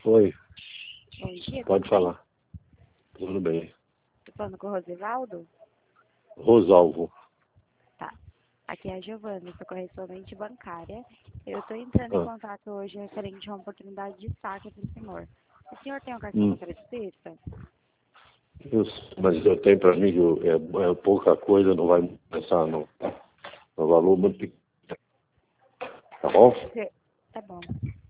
Oi, Bom dia, pode tudo bem? falar. Tudo bem. Tô falando com o Rosivaldo? Rosalvo. Tá. Aqui é a Giovana, sou correspondente bancária. Eu estou entrando em Ah, contato hoje referente a uma oportunidade de saque para o senhor. O senhor tem um cartão hum. creditista? Mas eu tenho para mim que é pouca coisa, não vai começar não. Tá? É um valor muito pequeno. Tá bom? Tá bom.